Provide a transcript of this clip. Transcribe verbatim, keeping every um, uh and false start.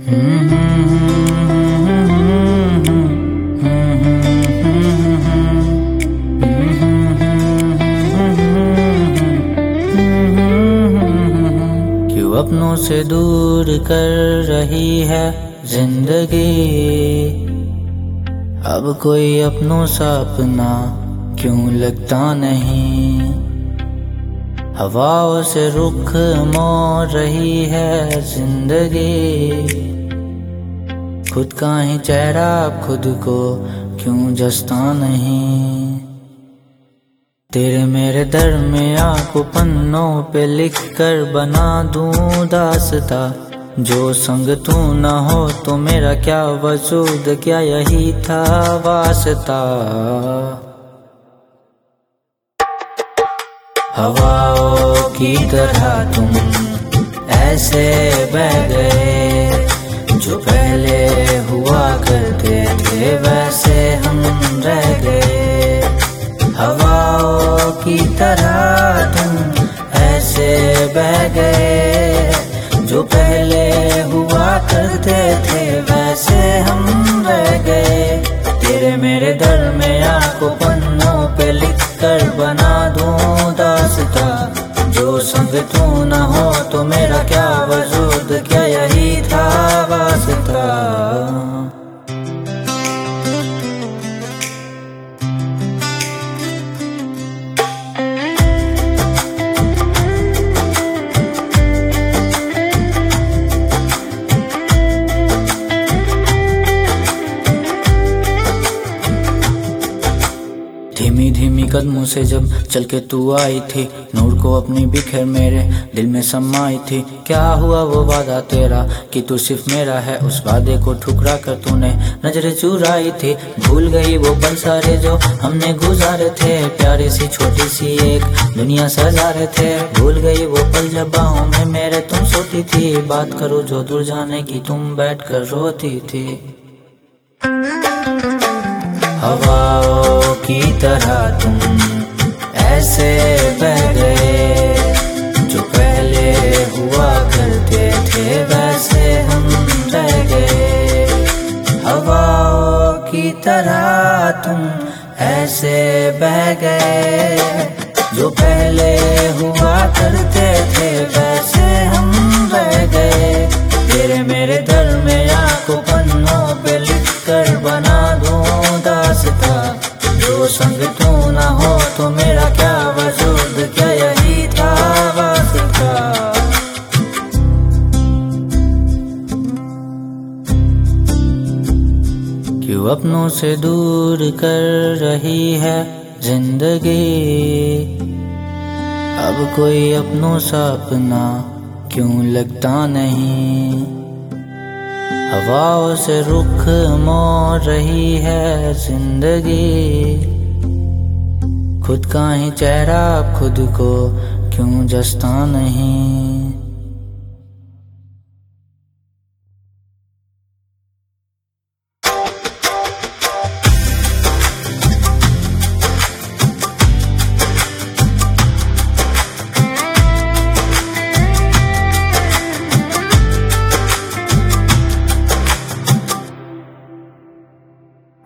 क्यों अपनों से दूर कर रही है जिंदगी, अब कोई अपनों सा अपना क्यों लगता नहीं। हवाओं से रुख मोड़ रही है जिंदगी, खुद का ही चेहरा खुद को क्यों जसता नहीं। तेरे मेरे दर में आंखों पन्नों पे लिख कर बना दूं दास्ता, जो संग तू न हो तो मेरा क्या वजूद, क्या यही था वास्ता। हवाओं की तरह तुम ऐसे बह गए, जो पहले हुआ करते थे वैसे हम रह गए। हवाओं की तरह तुम ऐसे बह गए, जो पहले हुआ करते थे वैसे हम रह गए। तेरे मेरे दर में आंखों पन्नों पे लिख कर बना दूं दास्ता, जो संग तू न हो तो मेरा क्या वजूद, क्या यही था वास्ता। धीमी धीमी कदमों से जब चल के तू आई थी, नूर को अपनी बिखेर मेरे दिल में समाई थी। क्या हुआ वो वादा तेरा कि तू सिर्फ मेरा है, उस वादे को ठुकरा कर तूने नजरें चुराई थी। भूल गई वो पल सारे जो हमने गुजारे थे, प्यारी सी छोटी सी एक दुनिया सजा रहे थे। भूल गई वो पल जब बाहों में मेरे तुम सोती थी, बात करूँ जो दूर जाने की तुम बैठ कर रोती थी। हवाओं की तरह तुम ऐसे बह गए, जो पहले हुआ करते थे वैसे हम रह गए। हवाओं की तरह तुम ऐसे बह गए, जो पहले हुआ करते थे वैसे हम रह गए। तेरे मेरे दर में आंखों पन्नों पे लिख कर बना दूं दास्ता, जो संग तू न हो तो मेरा क्या वजूद, क्या यही था वास्ता। क्यों अपनों से दूर कर रही है जिंदगी, अब कोई अपनों सा अपना क्यों लगता नहीं। हवाओं से रुख मोड़ रही है जिंदगी, खुद का ही चेहरा खुद को क्यों जसता नहीं।